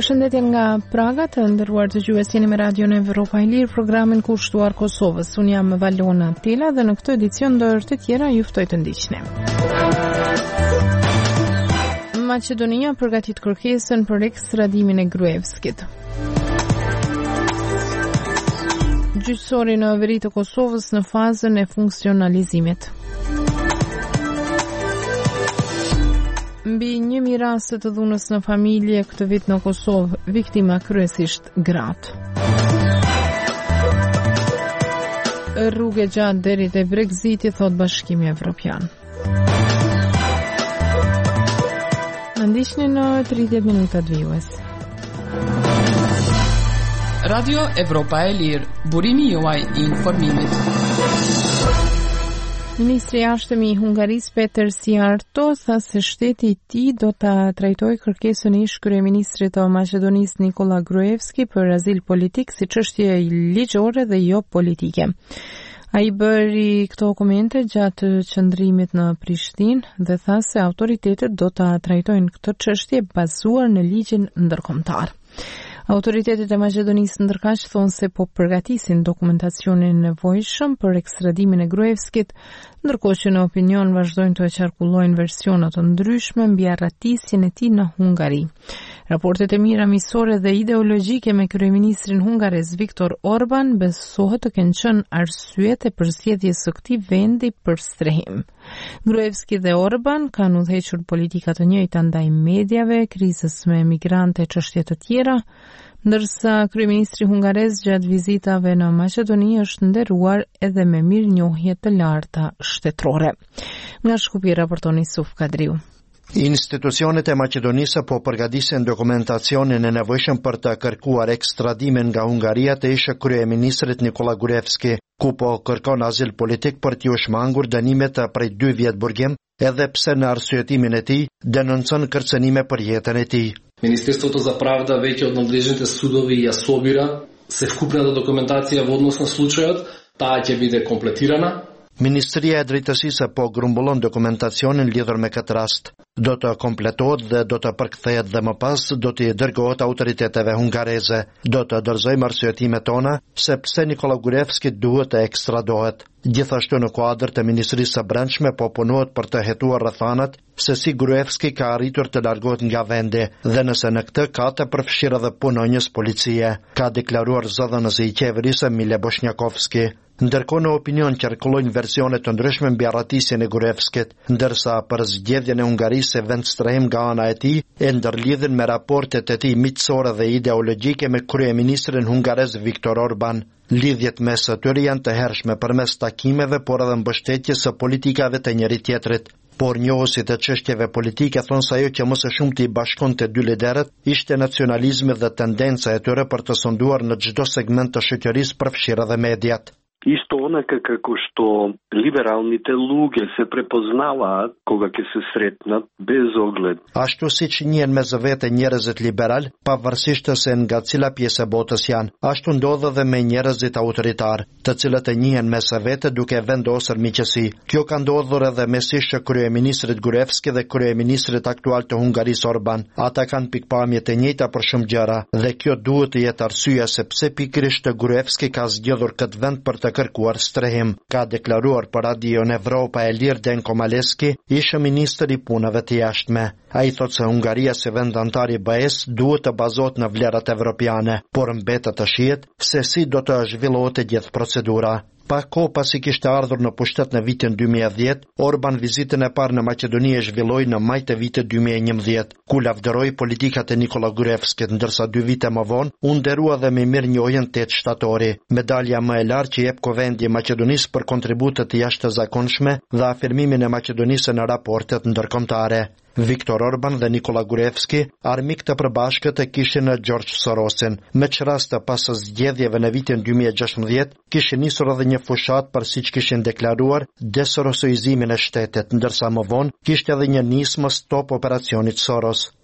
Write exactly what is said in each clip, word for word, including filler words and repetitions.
Përshëndetje nga Praga, të nderuar dëgjues, jeni me Radion Evropa e Lirë, programin kushtuar Kosovës. Unë jam Valona Tela dhe në këtë edicion ndër të tjera ju ftoj të ndiqni. Maqedonia përgatit kërkesën për ekstradimin e Gruevskit. Gjyqësori në veri të Kosovës në fazën e funksionalizimit. Mbi një mijë raste të dhunës në familje këtë vit në Kosovë, viktima kryesisht gratë. Rrugë gjatë deri te Brexiti, thot Bashkimi Evropian. Në ndiqni në tridhjetë minuta vijues. Radio Evropa e Lirë, burimi juaj i informimit. Ministri i Jashtëm i Hungarisë Peter Sijarto tha se shteti i tij do ta trajtojë kërkesën e ish kryeministrit të Maqedonisë Nikola Gruevski për azil politik si çështje ligjore dhe jo politike. Ai bëri këto komente gjatë qëndrimit në Prishtinë dhe tha se autoritetet do ta trajtojnë këtë çështje bazuar në ligjin ndërkombëtar. Autoritetet e Maqedonisë ndërkaq thonë se po përgatisin dokumentacionin e nevojshëm për ekstradimin e Gruevskit, ndërkohë që në opinion vazhdojnë të qarkullojnë versione të ndryshme mbi arratisjen e tij në Hungari. Raportet e mira miqësore dhe ideologjike me kryeministrin hungarez Viktor Orban besohet të kenë qenë arsyet e përzgjedhjes së këtij vendi për strehim. Gruevski dhe Orban kanë udhëhequr politika të njëjta ndaj mediave, krizës me emigrante e çështje të tjera, ndërsa kryeministri hungarez gjatë vizitave në Maqedoni është nderuar edhe me mirënjohje të larta shtetërore. Nga Shkupi raporton Isuf Kadriu. Institucionet e Maqedonisë po përgatisin dokumentacionin e nevojshëm për të kërkuar ekstradimin nga Hungaria të ish kryeministrit Nikola Gruevski, ku po kërkon azil politik për t'u shmangur dënimet prej dy vjet burgim, edhe pse në arsyetimin e tij denoncon kërcënime për jetën e tij. Министерството за правда веќе од надлежните судови ја собира се вкупната документација во однос на случајот, таа ќе биде комплетирана. Ministria e Drejtësisë po grumbullon dokumentacionin lidhur me këtë rast. Do të kompletohet dhe do të përkthehet dhe më pas do të dërgohet autoriteteve hungareze. Do të dorëzojmë arsyetimet tona se pse Nikola Gruevski duhet të ekstradohet. Gjithashtu në kuadër të Ministrisë së Brendshme po punohet për të hetuar rrethanat se si Gruevski ka arritur të largohet nga vendi dhe nëse në këtë ka të përfshirë edhe punonjës policie, ka deklaruar zëdhënësi i qeverisë Mile Bosnjakovski. Ndërkohë në opinion qarkullojnë versione të ndryshme mbi arratisjen e Gruevskit, ndërsa për zgjedhjen e Hungarisë se vend strehim nga ana e tij e ndërlidhen me raportet e tij miqësore dhe ideologjike me kryeministrin hungarez Viktor Orban. Lidhjet mes tyre janë të hershme përmes takimeve, por edhe mbështetjes së politikave të njëri tjetrit. Por njohësit e çështjeve politike thonë se ajo që më së shumti i bashkonte dy liderët ishte nacionalizmi dhe tendenca e tyre për të sunduar në çdo segment të shoqërisë, përfshirë edhe mediat. Исто онака како што либералните луѓе се препознаваат кога ќе се сретнат без оглед. Ashtu siç njihen me zëvete njerëzit liberal, pavarësisht se nga cila pjesë e botës janë, ashtu ndodh edhe me njerëzit autoritar, të cilët e njihen me zëvete duke vendosur miqësi. Kjo ka ndodhur edhe mes ish kryeministrit Gruevski dhe kryeministrit aktual të Hungarisë Orban. Ata kanë pikpamje të njëjta për shumë gjëra dhe kjo duhet të jetë arsyeja sepse pikërisht Gruevski ka zgjedhur këtë vend për të kërkuar strehim, ka deklaruar për Radion Evropa e Lirë Denko Maleski, ishte ministri i punëve të jashtme. Ai thotë se Hungaria si vend antar i B E-s duhet të bazohet në vlerat evropiane, por mbetet të shihet se si do të zhvillohet e gjithë procedura. Pa kohë pasi kishte ardhur në pushtet në vitin dy mijë e dhjetë, Orban vizitën e parë në Maqedoni e zhvilloi në maj të vitit dy mijë e njëmbëdhjetë, ku lavdëroi politikat e Nikola Gruevskit, ndërsa dy vite më vonë u nderua dhe me mirënjohjen tetë shtatori, medalja më e lartë që jep Kuvendi i Maqedonisë për kontributet të jashtëzakonshme dhe afirmimin e Maqedonisë në raportet ndërkombëtare. Viktor Orban dhe Nikola Gruevski, armik të përbashkët e kishin në George Sorosin. Me që rast pas zgjedhjeve në vitin dy mijë e gjashtëdhjetë, kishin nisur edhe një fushat për siç kishin deklaruar desorosoizimin e shtetit, ndërsa më vonë kishte edhe një nismë stop operacionit Soros.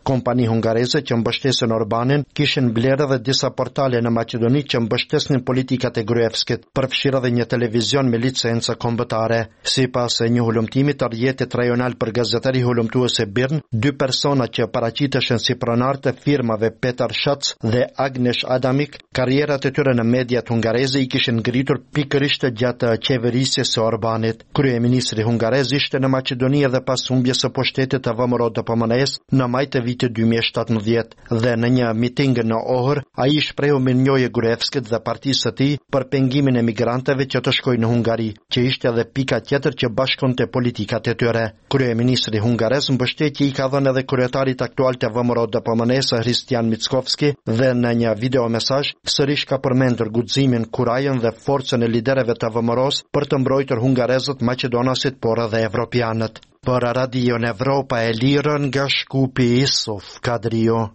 Kompani hungareze që mbështesën Orbanin kishin blerë edhe disa portale në Maqedoni që mbështesnin politikat e Gruevskit, përfshirë edhe një televizion me licencë kombëtare. Sipas një hulumtimi të rrjetit rajonal për gazetari hulumtuese Birn, dy persona që paraqiteshin si pronar të firmave Petar Schatz dhe Agnesh Adamik, karrierat e tyre në mediat hungareze i kishin ngritur pikërisht gjatë qeverisjes së Orbanit. Kryeministri hungarez ishte në Maqedoni edhe pas humbjes së pushtetit të V M R O D P M N-s në maj të vitit dy mijë e shtatëmbëdhjetë dhe në një miting në Ohër, ai shprehu mirënjohje Gruevskit dhe partisë së tij për pengimin e migrantëve që të shkojnë në Hungari, që ishte edhe pika tjetër që bashkonte politikat e tyre. Kryeministri hungarez mbështetje i ka dhënë edhe kryetarit aktual të V M R O D P M N-s Hristijan Mickovski dhe në një videomesazh sërish ka përmendur guximin, kurajën dhe forcën e liderëve të V M R O-s për të mbrojtur hungarezët, maqedonasit, por edhe evropianët. Për Radio Evropa e Lirë nga Shkupi Isuf Kadrio.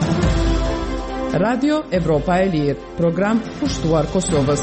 Radio Evropa e Lirë, program pushtuar Kosovës.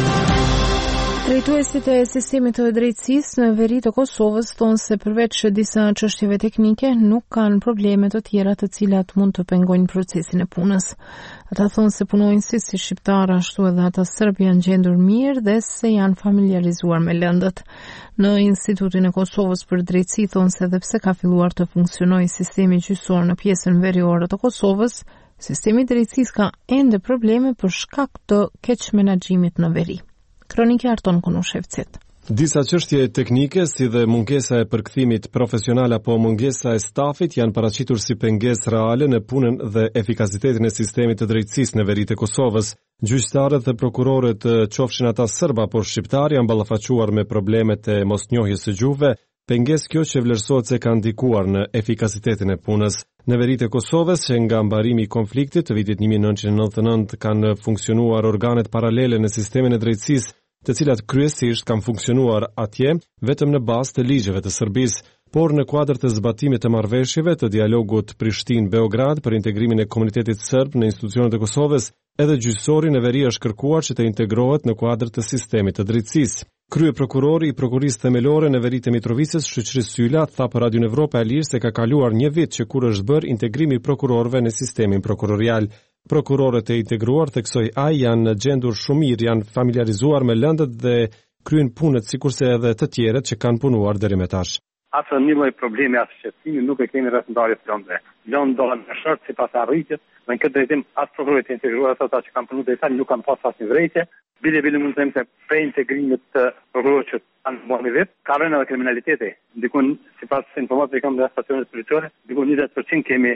Drejtuesit e sistemit të drejtësisë në veri të Kosovës thonë se përveç disa çështjeve teknike nuk kanë probleme të tjera të cilat mund të pengojnë procesin e punës. Ata thonë se punonjësit si shqiptar ashtu edhe ata serb janë gjendur mirë dhe se janë familiarizuar me lëndët. Në Institutin e Kosovës për Drejtësi thonë se edhe pse ka filluar të funksionojë sistemi gjyqësor në pjesën veriore të Kosovës, sistemi i drejtësisë ka ende probleme për shkak të keq menaxhimit në veri. Kroniki Arton Kunushevcit. Disa çështje teknike si dhe mungesa e përkthimit profesional apo mungesa e stafit janë paraqitur si pengesë reale në punën dhe efikasitetin e sistemit të drejtësisë në veritë e Kosovës. Gjyqtarët dhe prokurorët, qofshin ata serb apo shqiptar, janë ballafaquar me problemet e mosnjohjes së gjuhëve, pengesë kjo që vlerësohet se ka ndikuar në efikasitetin e punës. Në veritë e Kosovës, që nga mbarimi i konfliktit të vitit një mijë e nëntëqind e nëntëdhjetë e nëntë kanë funksionuar organet paralele në sistemin e drejtësisë, të cilat kryesisht kanë funksionuar atje vetëm në bazë të ligjeve të Serbisë, por në kuadër të zbatimit të marrëveshjeve të dialogut Prishtinë-Beograd për integrimin e komunitetit serb në institucionet e Kosovës, edhe gjyqësori në veri është kërkuar që të integrohet në kuadër të sistemit të drejtësisë. Krye prokurori i prokurisë themelore në veritë e Mitrovicës, Shoqëri Syla, tha për Radio Evropa e Lirë se ka kaluar një vit që kur është bërë integrimi i prokurorëve në sistemin prokurorial. Prokurorët e integruar, theksoi ai, janë gjendur shumë mirë, janë familiarizuar me lëndët dhe kryejnë punët sikurse edhe të tjerët që kanë punuar deri më tash. Asë një lloj problemi as shqetësimi nuk e kemi rreth ndarjes së lëndëve. Lëndë dohen në short sipas arritjes, në këtë drejtim as prokurorët e integruar ata që kanë punuar deri tani nuk kanë pasur asnjë vërejtje. Bile bile mund të them se prej integrimit të prokurorëve që kanë bërë vetë, ka rënë edhe kriminaliteti. Ndikon sipas informacioneve që kam nga stacionet policore, ndikon njëzet përqind kemi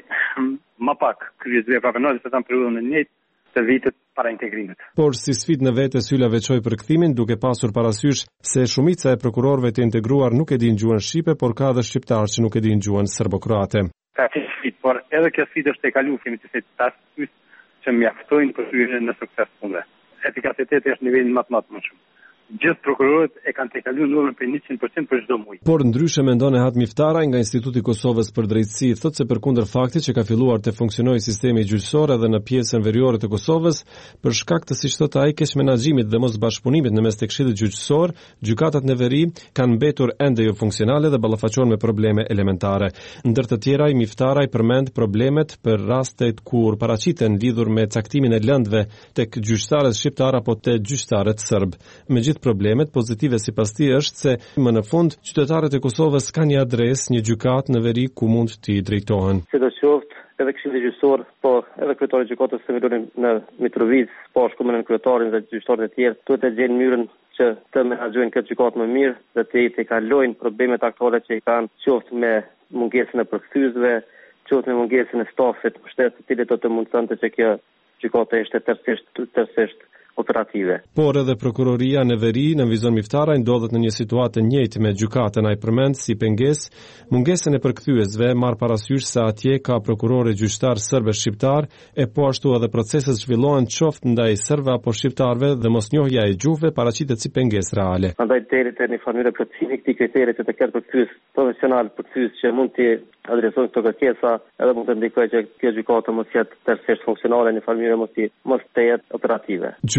më pak kryes vepra penale se në periudhën e njëjtë të vitit para integrimit. Por si sfidë në vetë Syla veçoi përkthimin, duke pasur parasysh se shumica e prokurorëve të integruar nuk e dinë gjuhën shqipe, por ka edhe shqiptarë që nuk e dinë gjuhën serbo-kroate. Ka sfidë, por edhe kjo sfidë është e kaluar, kemi të thënë që mjaftojnë për hyrjen në sukses punëve. Efikasiteti është nivelin më të madh më shumë. Gjithë prokurorët e kanë tejkaluar numrin për njëqind përqind për çdo muaj. Por ndryshe mendon Ehat Miftaraj nga Instituti i Kosovës për Drejtësi, thotë se përkundër faktit që ka filluar të funksionojë sistemi gjyqësor edhe në pjesën veriore të Kosovës, për shkak të, siç thotë ai, keq menaxhimit dhe mos bashkëpunimit në mes të Këshillit Gjyqësor, gjykatat në veri kanë mbetur ende jo funksionale dhe ballafaqohen me probleme elementare. Ndër të tjera, i Miftaraj përmend problemet për rastet kur paraqiten lidhur me caktimin e lëndëve tek gjyqtarët shqiptar apo tek gjyqtarët serb. Megjith problemet pozitive sipas tij është se më në fund qytetarët e Kosovës kanë një adresë, një gjykatë në veri ku mund t'i drejtohen. Sidoqoftë, edhe Këshilli Gjyqësor, po edhe kryetari i gjykatës së Veriore në Mitrovicë, po shkumen në kryetarin dhe gjyqtarët e tjerë, duhet të gjejnë mënyrën që të menaxhojnë këtë gjykatë më mirë dhe të të kalojnë problemet aktuale që i kanë, qoftë me mungesën e përkthyesve, qoftë me mungesën e stafit mbështetës, të cilët do të mundsonte që kjo gjykatë ishte tërësisht tërësisht operative. Por edhe prokuroria në veri në Vizon Miftaraj ndodhet në një situatë të njëjtë me gjykatën, ai përmend si pengesë mungesën e përkthyesve, marr parasysh se atje ka prokurorë gjyqtar serb e shqiptar, e po ashtu edhe proceset zhvillohen qoftë ndaj serbëve apo shqiptarëve dhe mosnjohja e gjuhëve paraqitet si pengesë reale. Andaj deri te në formulë plotësimi këtij kriteri të ketë përkthyes profesional, përkthyes që mund të adresojnë këto kërkesa, edhe mund të ndikojë që kjo gjykatë mos jetë tërësisht funksionale në formulë mos të mos të jetë operative.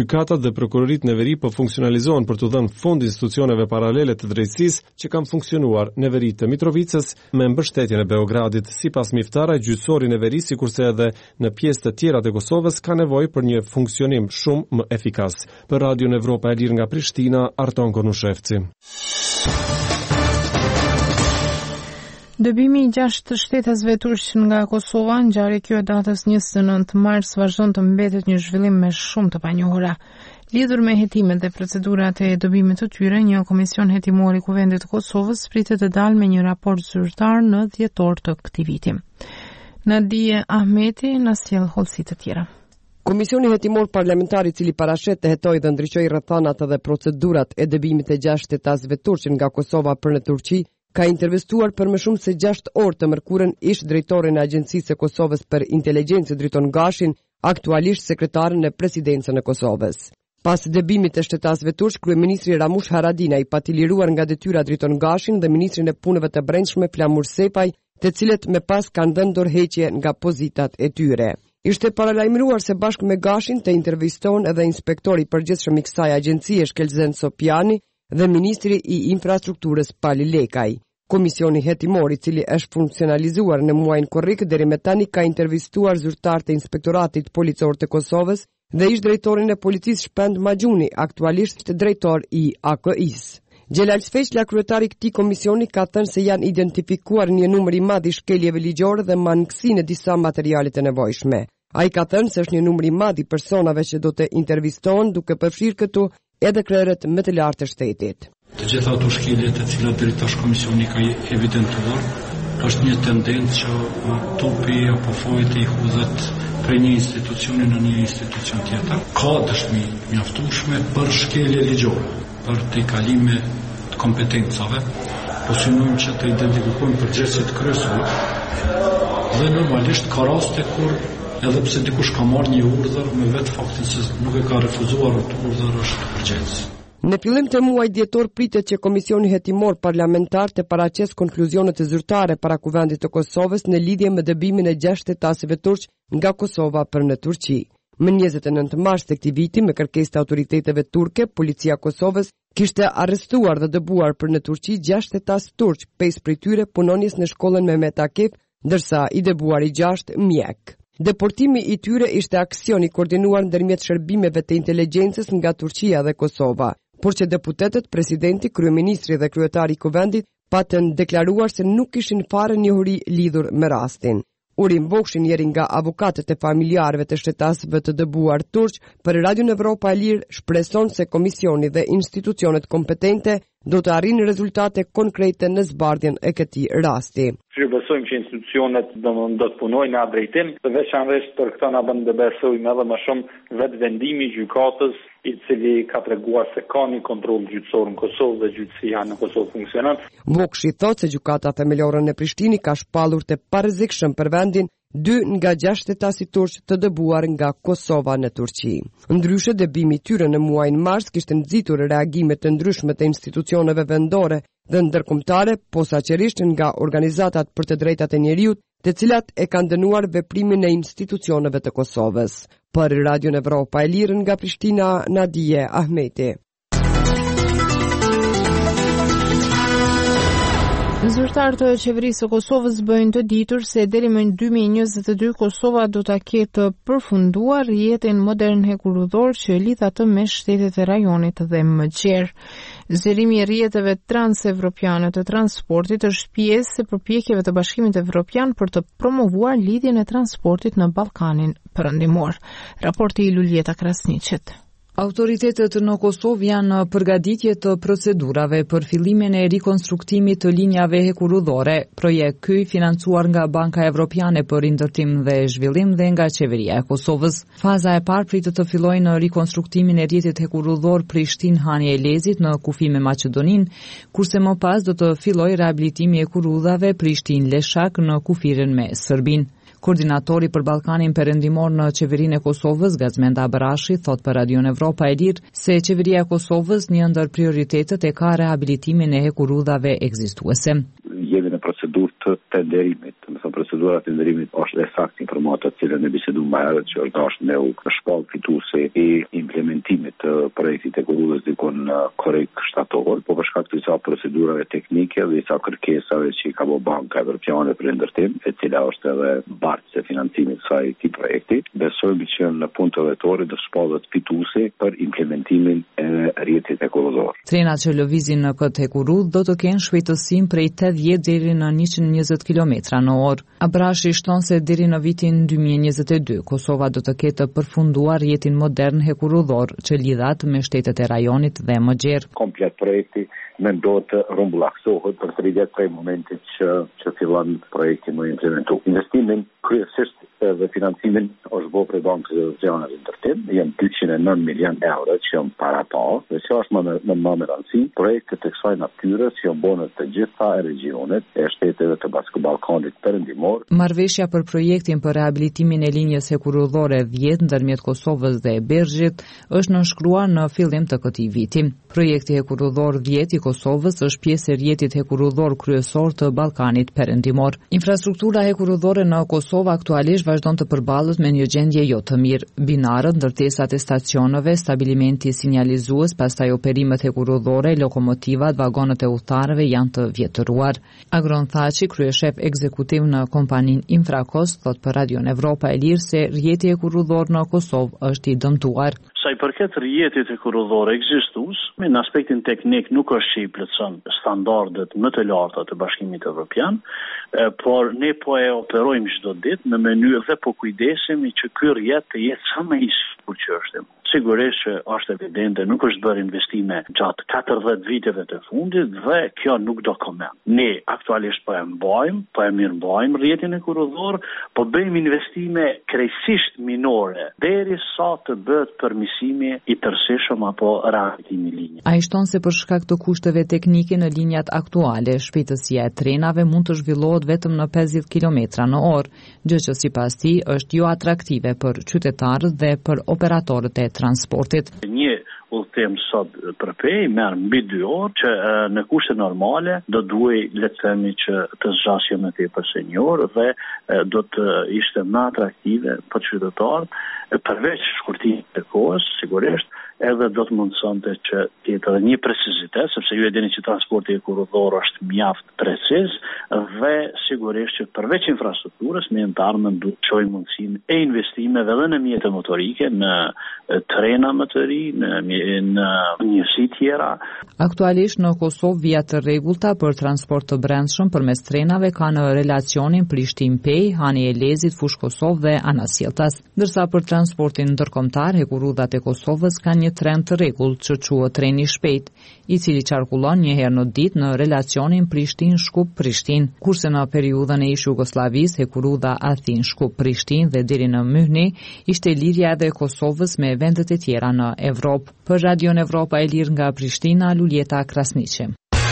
Gjykatat dhe prokuroritë në veri po funksionalizohen për të dhënë fund institucioneve paralele të drejtësisë që kanë funksionuar në veri të Mitrovicës me mbështetjen e Beogradit. Sipas Miftara, gjyqësori në veri, sikurse edhe në pjesë të tjera të Kosovës, ka nevojë për një funksionim shumë më efikas. Për Radion Evropa e Lirë nga Prishtina, Arton Konushevci. Dëbimi i gjashtë shtetasve turq nga Kosova, ngjarje kjo e datës njëzet e nëntë mars, vazhdon të mbetet një zhvillim me shumë të panjohura. Lidhur me hetimet dhe procedurat e dëbimit të tyre, një komision hetimor i Kuvendit të Kosovës pritet të dalë me një raport zyrtar në dhjetor të këtij viti. Nadije Ahmeti na sjell hollësi të tjera. Komisioni hetimor parlamentar i cili parashet të hetoj dhe ndryqoj rrethanat dhe procedurat e dëbimit të gjashtë shtetasve turq nga Kosova për në Turqi, ka intervistuar për më shumë se gjashtë orë të mërkurën ish drejtorin e Agjencisë së Kosovës për Inteligjencë Driton Gashin, aktualisht sekretaren e Presidencën e Kosovës. Pas dëbimit të shtetasve turq, kryeministri Ramush Haradinaj i pati liruar nga detyra Driton Gashin dhe ministrin e punëve të brendshme Flamur Sepaj, të cilët me pas kanë dhënë dorëheqje nga pozitat e tyre. Ishte paralajmëruar se bashkë me Gashin të interviston edhe inspektori përgjithshëm i kësaj agjencie Shkelzen Sopjani dhe ministri i infrastrukturës Pali Lekaj. Komisioni hetimor, i cili është funksionalizuar në muajin korrik, deri me tani ka intervistuar zyrtar të Inspektoratit Policor të Kosovës dhe ish drejtorin e policisë Shpend Maxhuni, aktualisht drejtor i A K I-s. Gjelal Sfeqla, kryetari i këtij komisioni, ka thënë se janë identifikuar një numër i madh i shkeljeve ligjore dhe mangësi në disa materiale të nevojshme. Ai ka thënë se është një numër i madh i personave që do të intervistohen, duke përfshirë këtu edhe krerët më të lartë të shtetit. Të gjitha ato shkelje të cilat deri tash komisioni ka evidentuar, është një tendencë që topi apo fojt i hudhet prej një institucioni në një institucion tjetër. Ka dëshmi mjaftueshme për shkelje ligjore, për të kalime të kompetencave, po synojmë që të identifikojmë përgjegjësit kryesorë dhe normalisht ka raste kur edhe pse dikush ka marrë një urdhër me vetë faktin se nuk e ka refuzuar atë urdhër është përgjegjës. Në fillim të muajit dhjetor pritet që Komisioni Hetimor Parlamentar të paraqesë konkluzionet e zyrtare para Kuvendit të Kosovës në lidhje me dëbimin e gjashtë shtetasëve turq nga Kosova për në Turqi. Më njëzet e nëntë mars të këtij viti, me kërkesë të autoriteteve turke, policia e Kosovës kishte arrestuar dhe dëbuar për në Turqi gjashtë shtetas turq, pesë prej tyre punonjes në shkollën Mehmet Akif, ndërsa i dëbuari gjashtë mjek. Deportimi i tyre ishte aksion i koordinuar ndërmjet shërbimeve të inteligjencës nga Turqia dhe Kosova, por që deputetët, presidenti, kryeministri dhe kryetari i Kuvendit patën deklaruar se nuk kishin fare njohuri lidhur me rastin. Urim Bokshin, njeri nga avukatët e familjarëve të shtetasëve të dëbuar turq, për Radion Evropa e Lirë shpreson se komisioni dhe institucionet kompetente do të arrinë rezultate konkrete në zbardhjen e këtij rasti. Që besojmë që institucionet do, do të punojnë në atë drejtim, dhe veçanërisht për këtë na bën të besojmë edhe më shumë vetë vendimi i gjykatës, i cili ka treguar se ka një kontroll gjyqësor në Kosovë dhe gjyqësia në Kosovë funksionon. Vokshi thotë se gjykata themelore në Prishtinë ka shpallur të parrezikshëm për vendin dy nga gjashtë shtetasit turq të dëbuar nga Kosova në Turqi. Ndryshe, dëbimi i tyre në muajin mars kishte nxitur reagime të ndryshme të institucioneve vendore dhe ndërkombëtare, posaçërisht nga organizatat për të drejtat e njeriut, të cilat e kanë dënuar veprimin e institucioneve të Kosovës. Për Radion Evropa e Lirë nga Prishtina, Nadije Ahmeti. Zyrtarët e qeverisë së Kosovës bëjnë të ditur se deri më dy mijë e njëzet e dy Kosova do ta ketë përfunduar rrjetin modern hekurudhor që lidh atë me shtetet e rajonit dhe më gjerë. Zërimi i rrjeteve transevropiane të transportit është pjesë e përpjekjeve të Bashkimit Evropian për të promovuar lidhjen e transportit në Ballkanin Perëndimor. Raporti i Luljeta Krasniqit. Autoritetet në Kosovë janë në përgatitje të procedurave për fillimin e rikonstruktimit të linjave hekurudhore, projekt ky financuar nga Banka Evropiane për Ndërtim dhe Zhvillim dhe nga Qeveria e Kosovës. Faza e parë pritet të fillojë në rikonstruktimin e rrjetit hekurudhor Prishtinë-Hanje e Lezit në kufi me Maqedoninë, kurse më pas do të fillojë rehabilitimi i hekurudhave Prishtinë-Leshak në kufirin me Serbinë. Koordinatori për Ballkanin Perëndimor në Qeverinë e Kosovës, Gazmenda Barashi, thot për Radion Evropa e Lirë se Qeveria e Kosovës një ndër prioritetet e ka rehabilitimin e hekurudhave ekzistuese. Jemi në procedurë të tenderimit, do të procedurat e nderimit është e saktë informata të cilën e biseduam më herët, që është dashur me u shpall fituesi i implementimit të projektit e kurudhës dikon korrekt shtator, po për shkak të disa procedurave teknike dhe disa kërkesave që i ka bërë Banka Evropiane për ndërtim, e cila është edhe bartës e financimit të kësaj tip projekti, besojmë që në punë të vetorit do shpallet fituesi për implementimin e rrjetit e kurudhor. Trenat që lëvizin në këtë hekurudh do të kenë shpejtësim prej tetëdhjetë deri në njëqind e njëzet kilometra në orë. Abrashi shton se deri në vitin dy mijë e njëzet e dy Kosova do të ketë përfunduar rrjetin modern hekurudhor që lidhat me shtetet e rajonit dhe më gjerë. Komplet projekti mendohet të rrumbullaksohet për tridhjetë prej momentit që që fillon projekti më implementu. Investimin kryesisht dhe financimin është bërë prej Bankës Evropiane për ndërtim, janë dyqind e nëntë milion euro që janë para pa, dhe që është më më më me rëndësi, projekte të kësaj natyre që janë bërë të gjitha e regionit e shteteve të Bashkëballkanit Perëndimor. Marrëveshja për projektin për rehabilitimin e linjës hekurudhore dhjetë ndërmjet Kosovës dhe Bergjit është nënshkruar në fillim të këtij viti. Projekti hekurudhor dhjetë i Kosovës është pjesë e rrjetit hekurudhor kryesor të Ballkanit Perëndimor. Infrastruktura hekurudhore në Kosovë aktualisht vazhdon të përballet me një gjendje jo të mirë. Binarët, ndërtesat e stacioneve, stabilimenti sinjalizues, pastaj operimet hekurudhore, lokomotivat, vagonët e udhëtarëve janë të vjetëruar. Agron Thaçi, kryeshef ekzekutiv në kompaninë Infrakos, thot për Radion Evropa e Lirë se rrjeti hekurudhor në Kosovë është i dëmtuar. Sa i përket rrjetit hekurudhor ekzistues, në aspektin teknik nuk është që i plotëson standardet më të larta të Bashkimit Evropian, por ne po e operojmë çdo ditë në mënyrë dhe po kujdesemi që ky rrjet të jetë sa më i sigurt që është. Sigurisht që është evidente, nuk është bërë investime gjatë katërdhjetë viteve të fundit dhe kjo nuk do koment. Ne aktualisht po e mbajmë, po e mirëmbajmë rrjetin hekurudhor, po bëjmë investime krejtësisht minore derisa të bëhet përmirësimi i tërësishëm apo rehabilitimi i linjës. Ai shton se për shkak të kushteve teknike në linjat aktuale, shpejtësia e trenave mund të zhvillohet vetëm në pesëdhjetë kilometra në orë, gjë që sipas tij është jo atraktive për qytetarët dhe për operatorët e transportit. Një udhëtim sot për pej merr mbi dy orë që në kushte normale do duhej le të themi që të zgjasë më tepër se një orë dhe do të ishte më atraktive për qytetarët, përveç shkurtimit të kohës, sigurisht edhe do të mundsonte që të jetë edhe një precizitet, sepse ju e dini që transporti hekurudhor është mjaft preciz dhe sigurisht që përveç infrastrukturës ne në të ardhmen duhet të çojmë mundësinë e investimeve edhe në mjete motorike, në trena më të ri, në në njësi tjera. Aktualisht në Kosovë vija të rregullta për transport të brendshëm përmes trenave kanë relacionin Prishtinë-Pej, Hani Elezit, Fushë Kosovë dhe Anasjelltas, ndërsa për transportin ndërkombëtar hekurudhat e Kosovës kanë një tren të rregullt që quhet treni i shpejt, i cili qarkullon një herë në ditë në relacionin Prishtinë-Shkup-Prishtinë, kurse në periudhën e ish Jugosllavisë hekurudha Athinë-Shkup-Prishtinë dhe deri në Myhni ishte lidhja edhe e Kosovës me vendet e tjera në Evropë. Për Radion Evropa e Lirë nga Prishtina, Luljeta Krasniqi.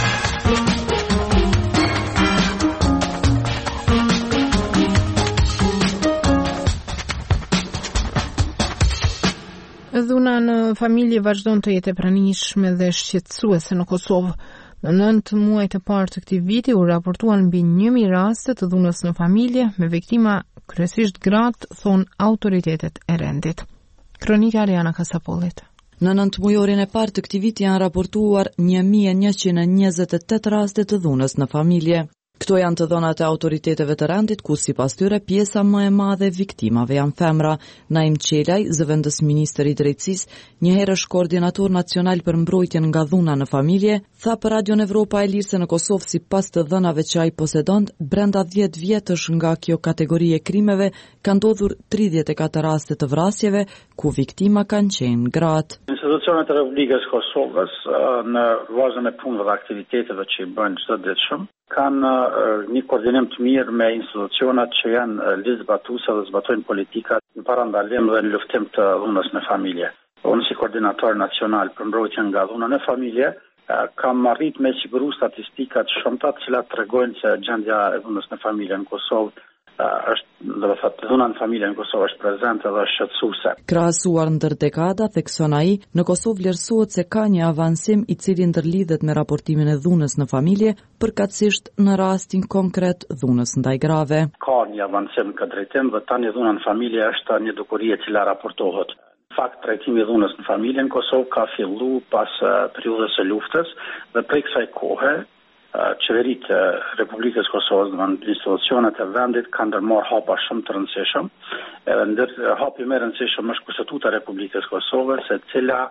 Dhuna në familje vazhdon të jetë e pranishme dhe shqetësuese në Kosovë. Në nëntë muaj të parë të këtij viti u raportuan mbi një mijë raste të dhunës në familje me viktima kryesisht gratë, thon autoritetet e rendit. Kronika Ariana Kasapollit. Në nëntëmujorin e parë të këtij viti janë raportuar një mijë e njëqind e njëzet e tetë raste të dhunës në familje. Këto janë të dhënat e autoriteteve të rendit, ku sipas tyre pjesa më e madhe e viktimave janë femra. Naim Qelaj, zëvendës ministër i drejtësisë, një herësh koordinator nacional për mbrojtjen nga dhuna në familje, tha për Radion Evropa e Lirë se në Kosovë sipas të dhënave që ai posedon, brenda dhjetë vjetësh nga kjo kategori e krimeve kanë ndodhur tridhjetë e katër raste të vrasjeve, ku viktima kanë qenë gratë. Institucionet e Republikës Kosovës në bazën e punëve dhe aktiviteteve që i bëjnë çdo ditëshëm kanë një koordinim të mirë me institucionet që janë ligjë zbatuese dhe zbatojnë politikat në parandalim dhe në luftim të dhunës në familje. Unë si koordinator nacional për mbrojtjen nga dhuna në familje kam arrit me siguru statistikat shumëta të cilat tregojnë se gjendja e dhunës në familje në Kosovë është, do të thotë, dhuna në familje në Kosovë është prezente dhe është shqetësuese. Krahasuar ndër dekada, thekson ai, në Kosovë vlerësohet se ka një avansim i cili ndërlidhet me raportimin e dhunës në familje, përkatësisht në rastin konkret dhunës ndaj grave. Ka një avansim këtë drejtim dhe tani dhuna në familje është një dukuri e cila raportohet. Fakt, trajtimi i dhunës në familje në Kosovë ka fillu pas periudhës së luftës dhe prej kësaj kohe qeveritë e Republikës Kosovës dhe institucionet e vendit kanë ndërmarrë hapa shumë të rëndësishëm. Edhe ndër hapi më i rëndësishëm është Kushtetuta e Republikës Kosovës, e cila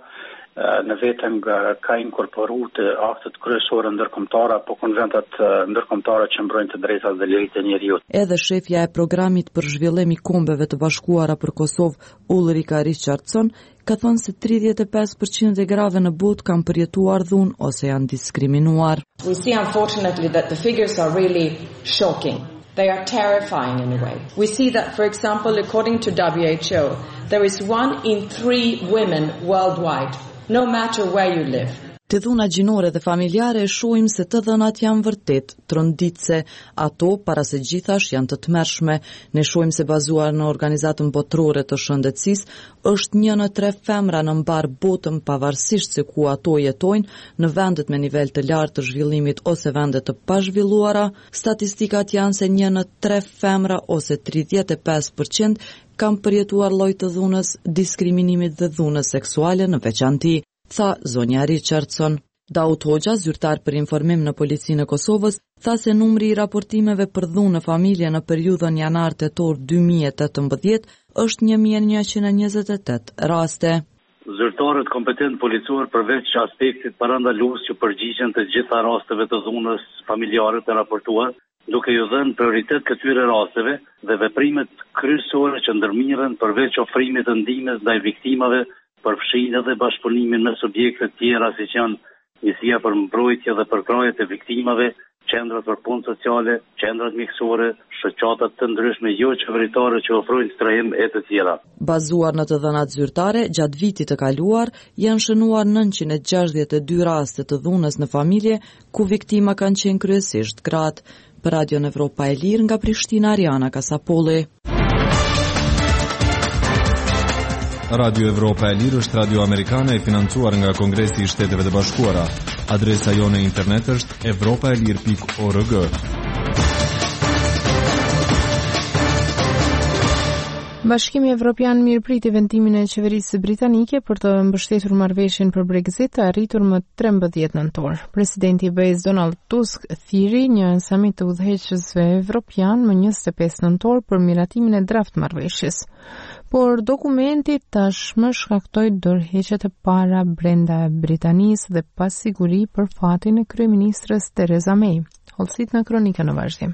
në veten ka inkorporuar të aktet kryesore ndërkombëtare apo konventet ndërkombëtare që mbrojnë të drejtat dhe liritë e njeriut. Edhe shefja e programit për zhvillim i Kombeve të Bashkuara për Kosovë, Ulrika Richardson, ka thënë se tridhjetë e pesë përqind e grave në botë kanë përjetuar dhunë ose janë diskriminuar. We see unfortunately that the figures are really shocking. They are terrifying in a way. We see that, for example, according to W H O, there is one in three women worldwide, no matter where you live. Të dhuna gjinore dhe familjare e shohim se të dhënat janë vërtet tronditse, ato para se gjithash janë të tmerrshme. Ne shohim se bazuar në organizatën botërore të shëndetësisë, është një në tre femra në mbar botën pavarësisht se ku ato jetojnë në vendet me nivel të lartë të zhvillimit ose vendet të pazhvilluara. Statistikat janë se një në tre femra ose tridhjetë e pesë përqind kanë përjetuar lloj të dhunës, diskriminimit dhe dhunës seksuale në veçanti, tha zonja Richardson. Daut Hoxha, zyrtar për informim në Policinë e Kosovës, tha se numri i raportimeve për dhunë në familje në periudhën janar-tetor dy mijë e tetëmbëdhjetë është një mijë njëqind e njëzet e tetë raste. Zyrtarët kompetent policor përveç aspektit parandalues që përgjigjen të gjitha rasteve të dhunës familjare të raportuar, duke ju dhënë prioritet këtyre rasteve dhe veprimet kryesore që ndërmirën përveç ofrimit të ndihmës ndaj viktimave, përfshirjen dhe bashkëpunimin me subjekte të tjera siç janë njësia për mbrojtje dhe përkrahje të viktimave, qendrat për punë sociale, qendrat mjekësore, shoqatat të ndryshme jo qeveritare që ofrojnë strehim e të tjera. Bazuar në të dhënat zyrtare, gjatë vitit të kaluar janë shënuar nëntëqind e gjashtëdhjetë e dy raste të dhunës në familje, ku viktima kanë qenë kryesisht gratë. Për Radion Evropa e Lirë nga Prishtina, Ariana Kasapolli. Radio Evropa e Lirë është radio amerikane e financuar nga Kongresi i Shteteve të Bashkuara. Adresa jone internet është evropaelir pikë org. Bashkimi Evropian mirëpriti vendimin e qeverisë britanike për të mbështetur marrëveshjen për Brexit të arritur më trembëdhjetë nëntor. Presidenti i B E S Donald Tusk thiri një samit të udhëheqësve evropian më njëzet e pesë nëntor për miratimin e draft marrëveshjes. Por dokumenti tashmë shkaktoi dorëheqjet e para brenda Britanisë dhe pasiguri për fatin e kryeministres Theresa May. Hollësit në kronika në vazhdim.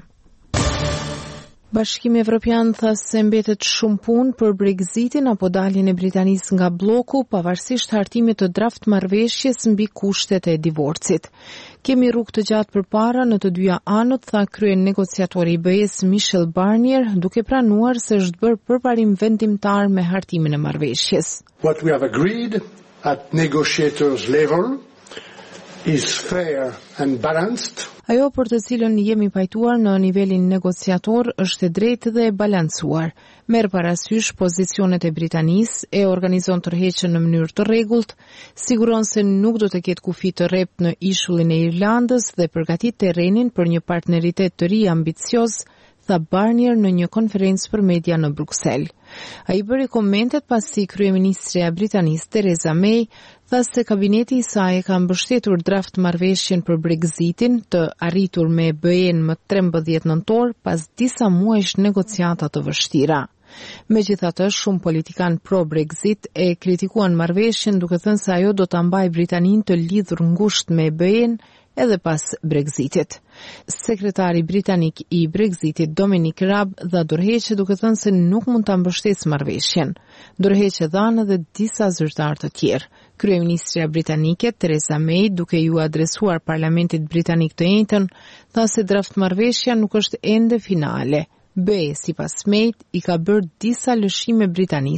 Bashkimi Evropian tha se mbetet shumë punë për Brexitin apo daljen e Britanisë nga bloku, pavarësisht hartimit të draft marrëveshjes mbi kushtet e divorcit. Kemi rrugë të gjatë përpara në të dyja anët, tha krye negociatori i B E S Michel Barnier, duke pranuar se është bërë përparim vendimtar me hartimin e marrëveshjes. What we have agreed at negotiators level is fair and balanced. Ajo për të cilën jemi pajtuar në nivelin negociator është e drejtë dhe e balancuar. Merr parasysh pozicionet e Britanisë, e organizon tërheqjen në mënyrë të rregullt, siguron se nuk do të ketë kufi të rrept në ishullin e Irlandës dhe përgatit terrenin për një partneritet të ri ambicioz, tha Barnier në një konferencë për media në Bruksel. Ai bëri komentet pasi kryeministrja britanisë Theresa May tha se kabineti i saj ka mbështetur draft marrëveshjen për Brexitin të arritur me B E-n më trembëdhjetë nëntor pas disa muajsh negociata të vështira. Megjithatë, shumë politikan pro-Brexit e kritikuan marrëveshjen duke thënë se ajo do ta mbajë Britaninë të lidhur ngushtë me B E-n edhe pas Brexitit. Sekretari britanik i Brexitit Dominic Raab dha dorëheqje duke thënë se nuk mund ta mbështesë marrëveshjen. Dorëheqje dhanë edhe disa zyrtarë të tjerë. Kryeministrja britanike Theresa May, duke ju adresuar parlamentit britanik të njëjtën, tha se draft marrëveshja nuk është ende finale. B E, sipas May, i ka bërë disa lëshime Britanisë,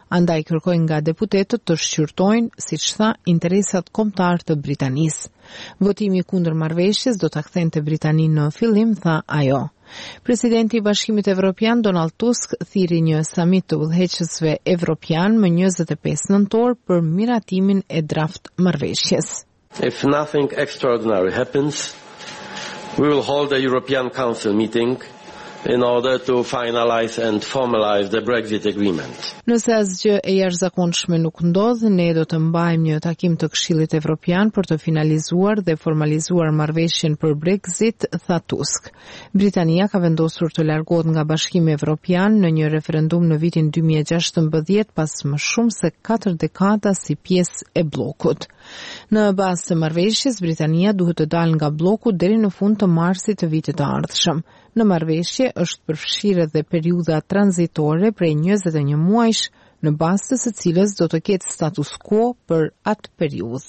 Andaj kërkojnë nga deputetët të shqyrtojnë, siç tha, interesat kombëtar të Britanisë. Votimi kundër marrëveshjes do ta kthente Britaninë në fillim, tha ajo. Presidenti i Bashkimit Evropian Donald Tusk thiri një samit të udhëheqësve evropian më njëzet e pesë nëntor për miratimin e draft marrëveshjes. If nothing extraordinary happens, we will hold a European Council meeting in order to finalize and formalize the Brexit agreement. Nëse asgjë e jashtëzakonshme nuk ndodh, ne do të mbajmë një takim të Këshillit Evropian për të finalizuar dhe formalizuar marrëveshjen për Brexit, tha Tusk. Britania ka vendosur të largohet nga Bashkimi Evropian në një referendum në vitin dy mijë e gjashtëmbëdhjetë pas më shumë se katër dekada si pjesë e bllokut. Në bazë të marrëveshjes, Britania duhet të dalë nga bloku deri në fund të marsit të vitit të ardhshëm. Në marrëveshje është përfshirë edhe periudha tranzitore prej njëzet e një muajsh, në bazë të së cilës do të ketë status quo për atë periudhë.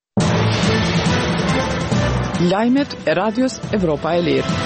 Lajmet e Radios Evropa e Lirë.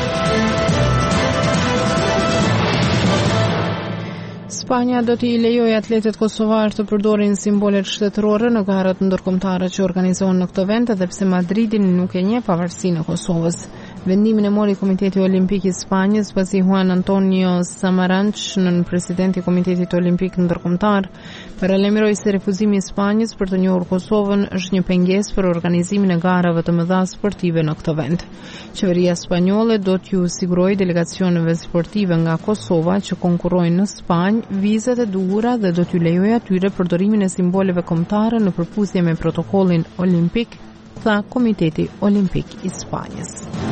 Spanja do t'i lejojë atletët kosovar të përdorin simbolet shtetërore në garat ndërkombëtare që organizohen në këtë vend, edhe pse Madridi nuk e njeh pavarësinë e Kosovës. Vendimin e mori Komiteti Olimpik i Spanjës pasi Juan Antonio Samaranch, nën presidenti i Komitetit Olimpik Ndërkombëtar, paralajmëroi se refuzimi i Spanjës për të njohur Kosovën është një pengesë për organizimin e garave të mëdha sportive në këtë vend. Qeveria spanjolle do t'ju sigurojë delegacioneve sportive nga Kosova që konkurrojnë në Spanjë vizat e duhura dhe do t'ju lejojë atyre përdorimin e simboleve kombëtare në përputhje me protokollin olimpik, tha Komiteti Olimpik i Spanjës.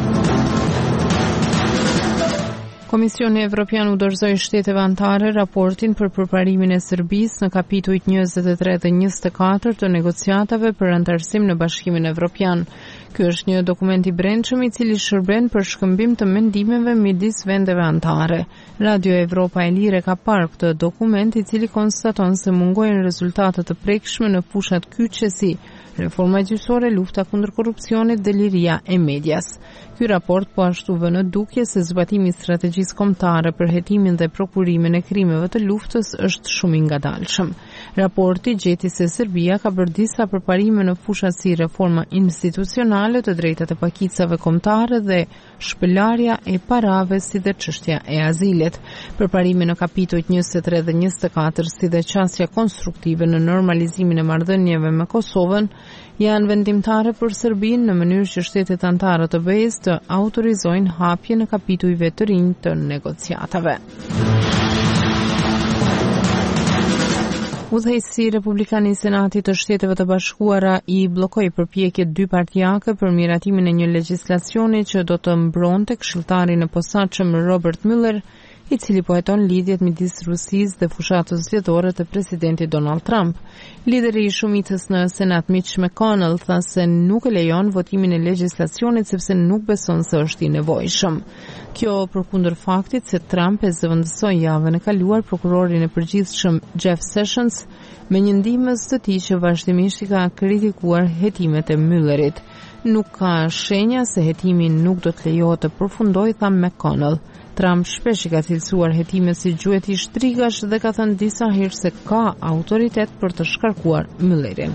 Komisioni Evropian u dorëzoi shteteve anëtare raportin për përparimin e Serbisë në kapitujt njëzet e tre dhe njëzet e katër të negociatave për anëtarësim në Bashkimin Evropian. Ky është një dokument i brendshëm i cili shërben për shkëmbim të mendimeve midis vendeve anëtare. Radio Evropa e Lirë ka parë këtë dokument i cili konstaton se mungojnë rezultate të prekshme në fushat kyçe si reforma gjyqësore, lufta kundër korrupsionit dhe liria e medias. Ky raport po ashtu vë në dukje se zbatimi i strategjisë kombëtare për hetimin dhe prokurimin e krimeve të luftës është shumë i ngadalshëm. Raporti gjeti se Serbia ka bërë disa përparime në fusha si reforma institucionale, të drejtat e pakicave kombëtare dhe shpëlarja e parave si dhe çështja e azilit. Përparime në kapitujt njëzet e tre dhe njëzet e katër si dhe qasja konstruktive në normalizimin e marrëdhënieve me Kosovën janë vendimtare për Serbinë në mënyrë që shtetet anëtare të B E-s të autorizojnë hapje në kapitujve të rinj të negociatave. Udhëheqësi republikan i Senatit të Shteteve të Bashkuara i bllokoi përpjekjet dy partijake për miratimin e një legjislacioni që do të mbronte këshilltarin e posaçëm Robert Mueller, i cili po heton lidhjet midis Rusisë dhe fushatës zgjedhore të presidentit Donald Trump. Lideri i shumicës në Senat Mitch McConnell tha se nuk e lejon votimin e legjislacionit sepse nuk beson se është i nevojshëm. Kjo përkundër faktit se Trump e zëvendësoi javën e kaluar prokurorin e përgjithshëm Jeff Sessions me një ndihmës të tij që vazhdimisht i ka kritikuar hetimet e Muellerit. Nuk ka shenja se hetimi nuk do të lejohet të përfundojë, tha McConnell. Trump shpesh i ka cilësuar hetimet si gjuhët i shtrigash dhe ka thënë disa herë se ka autoritet për të shkarkuar Muellerin.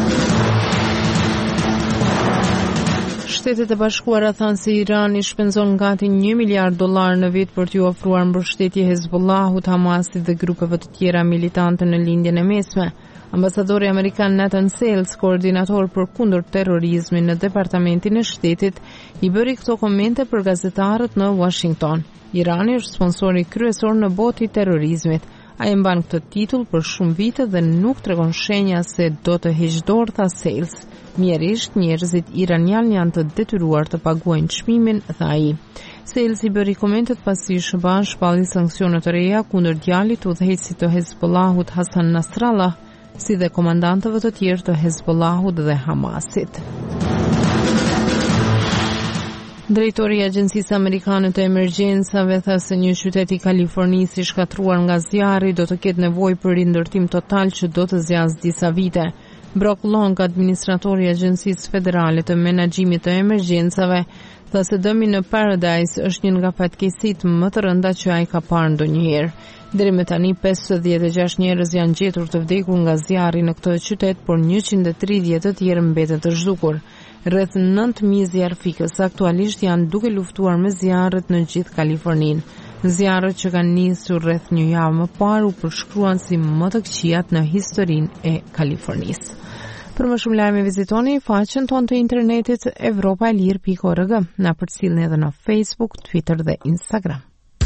Shtetet e Bashkuara thanë se Irani shpenzon gati një miliard dollar në vit për t'ju ofruar mbështetje Hezbollahut, Hamasit dhe grupeve të tjera militante në lindjen e mesme. Ambasadori amerikan Nathan Sales, koordinator për kundër terrorizmin në Departamentin e Shtetit, i bëri këto komente për gazetarët në Washington. Irani është sponsori kryesor në botë i terrorizmit. Ai e mban këtë titull për shumë vite dhe nuk tregon shenja se do të heqë dorë, tha Sales. Mjerisht, njerëzit iranian janë të detyruar të paguajnë çmimin, tha ai. Sales i bëri komentet pasi Shëban shpalli sanksione të reja kundër djalit të udhëheqësit të Hezbollahut Hassan Nasrallah, si dhe komandantëve të tjerë të Hezbollahut dhe Hamasit. Drejtori i Agjencisë Amerikane të Emergjencave tha se një qytet i Kalifornisë i shkatruar nga zjarri do të ketë nevojë për rindërtim total që do të zgjasë disa vite. Brock Long, administratori i Agjencisë Federale të Menaxhimit të Emergjencave, tha se dëmi në Paradise është një nga fatkeqësitë më të rënda që ai ka parë ndonjëherë. Deri më tani pesëdhjetë e gjashtë njerëz janë gjetur të vdekur nga zjarri në këtë qytet, por njëqind e tridhjetë të tjerë mbeten të zhdukur. Rreth nëntë mijë zjarrfikës aktualisht janë duke luftuar me zjarret në gjithë Kaliforninë. Zjarret që kanë nisur rreth një javë më parë u përshkruan si më të këqijat në historinë e Kalifornisë. Për më shumë lajme vizitoni faqen tonë të internetit evropaelir pikë org. Na përcjellni edhe në Facebook, Twitter dhe Instagram.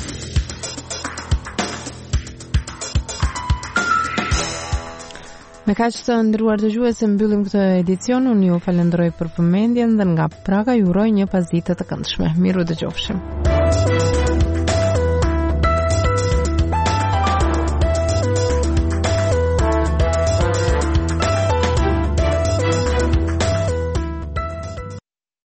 Me kaq të nderuar dëgjues, mbyllim këtë edicion. Unë ju falenderoj për vëmendjen dhe nga Praga ju uroj një pasditë të këndshme. Miru dëgjofshim.